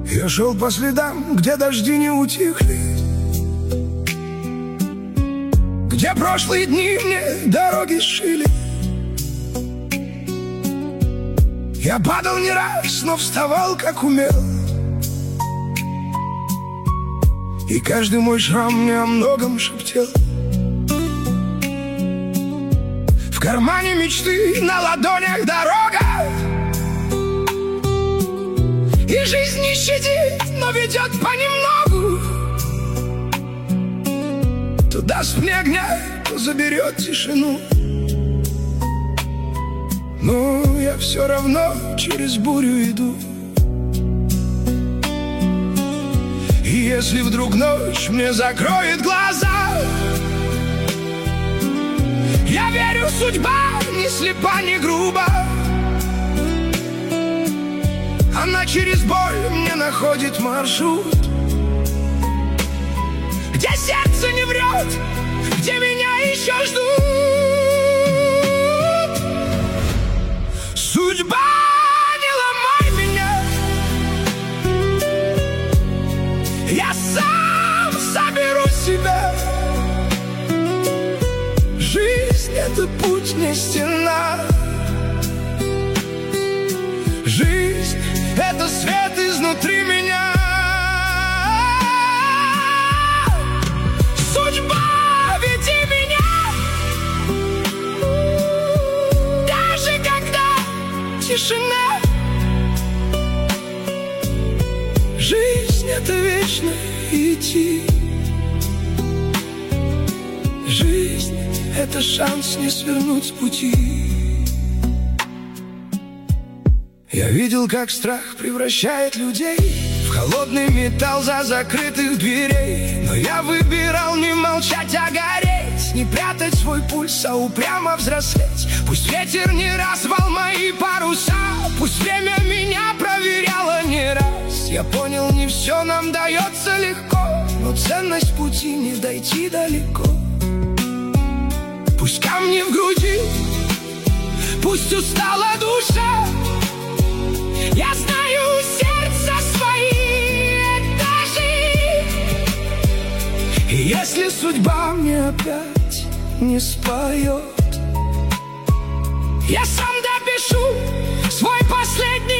Я шел по следам, где дожди не утихли, где прошлые дни мне дороги сшили. Я падал не раз, но вставал как умел, и каждый мой шрам мне о многом шептал. В кармане мечты, на ладонях дорога, и жизнь не щадит, но ведет понемногу. То даст мне огня, то заберет тишину. Но я все равно через бурю иду. И если вдруг ночь мне закроет глаза, я верю, судьба не слепа, не груба. Она через боль мне находит маршрут, где сердце не врет, где меня еще ждут. Судьба, не ломай меня, я сам соберу себя. Жизнь — это путь, не стена. Жизнь — это свет изнутри меня. Судьба, веди меня, даже когда тишина. Жизнь — это вечно идти. Жизнь — это шанс не свернуть с пути. Я видел, как страх превращает людей в холодный металл за закрытых дверей. Но я выбирал не молчать, а гореть, не прятать свой пульс, а упрямо взрослеть. Пусть ветер не развал мои паруса, пусть время меня проверяло не раз. Я понял, не все нам дается легко, но ценность пути не дойти далеко. Пусть камни в груди, пусть устала душа, я знаю сердца свои этажи. И если судьба мне опять не споет, я сам допишу свой последний